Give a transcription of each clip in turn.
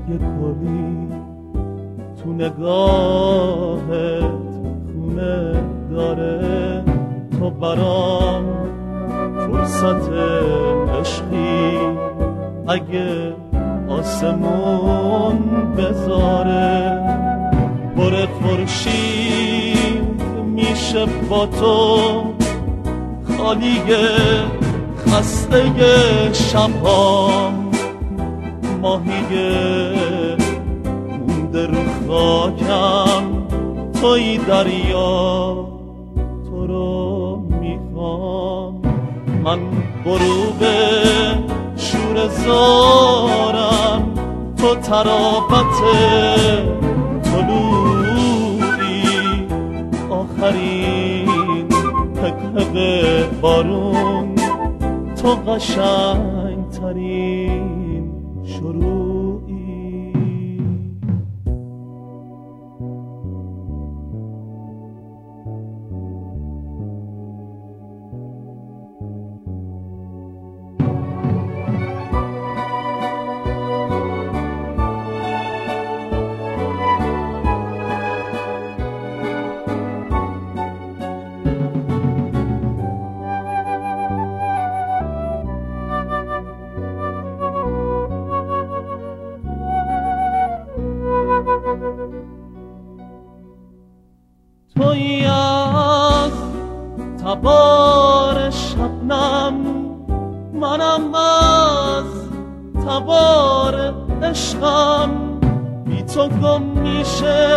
یه کلی تو نگاهت خونه داره. تو برام فرصت عشقی اگه آسمون بذاره. بره خورشید میشه با تو خالیه خسته شبهام. ماهیه مونده رو خاکم توی دریا، تو رو میخوام. من غروب شور زارم، تو ترابط طلوعی، آخرین حقحق بارون، تو قشنگ ترین شروعی. تویی از تبار شبنم، منم از تبار عشقم. بی تو گم میشه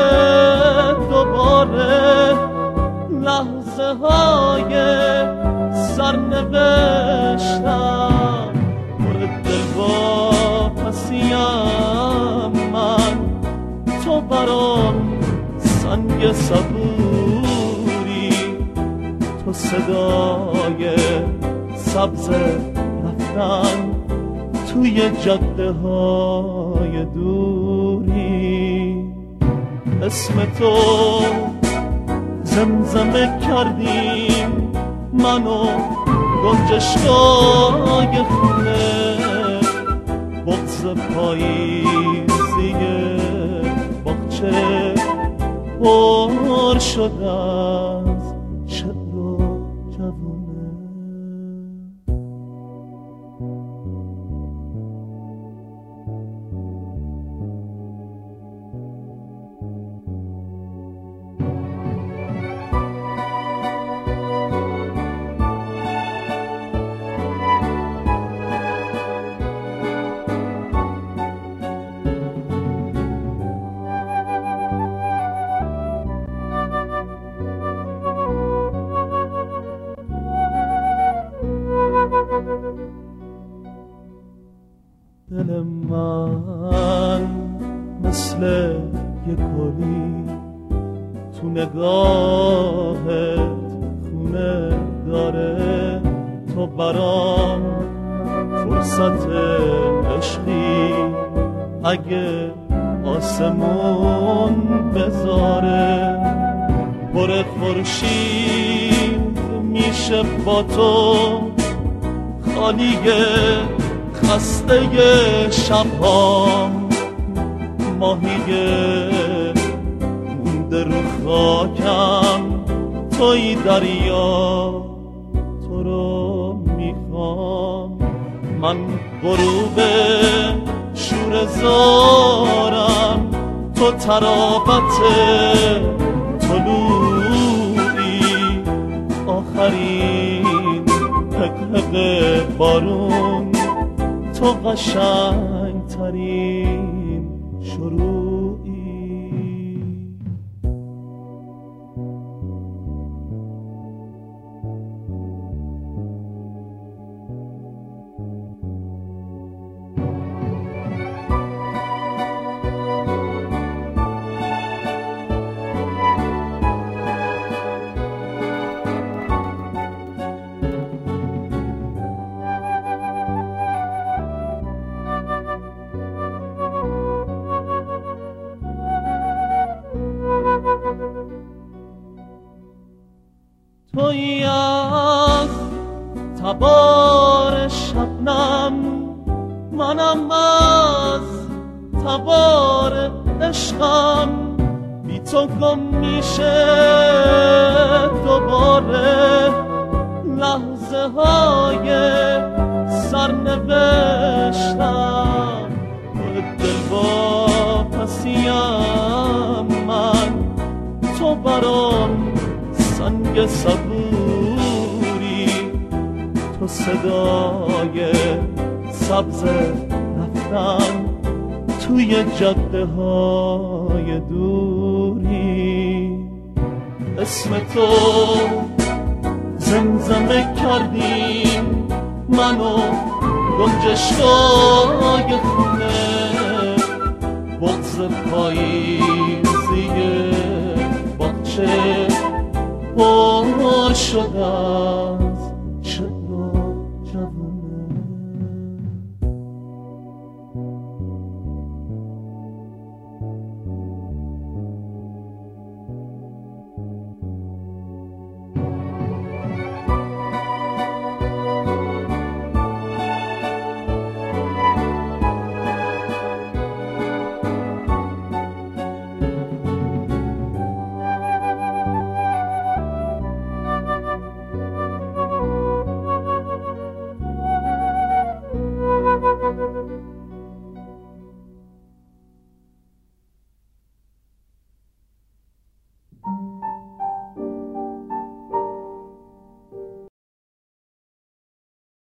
دوباره لحظه های سرنوشتم. پر دل با پسیم من، تو برام سنگ صبوری، تو صدای سبز رفتن توی جاده های دوری. اسم تو زمزمه کردیم منو گنجشگاه خونه. بغض پاییزی باغچه پر شده از شعر و جوونه. دل من مثل یه کلی تو نگاهت خونه داره. تو برام فرصت عشقی اگه آسمون بذاره. بره خورشید میشه با تو خالیه خسته شبهام. ماهیه مونده رو خاکم توی دریا، تو رو میخوام. من غروب شور زارم، تو ترابط طلوعی، آخرین حقحق بارون، تو قشنگ ترین شروعی. تویی از تبار شبنم، منم از تبار عشقم بی تو گم میشه دوباره لحظه های سرنوشتم دل واپسیم من تو برام سنگ صبوری تو صدای سبز رفتن توی جاده های دوری اسم تو زمزمه کردیم منو گنجشگاه خونه بغض پاییزی باغچه پر شدم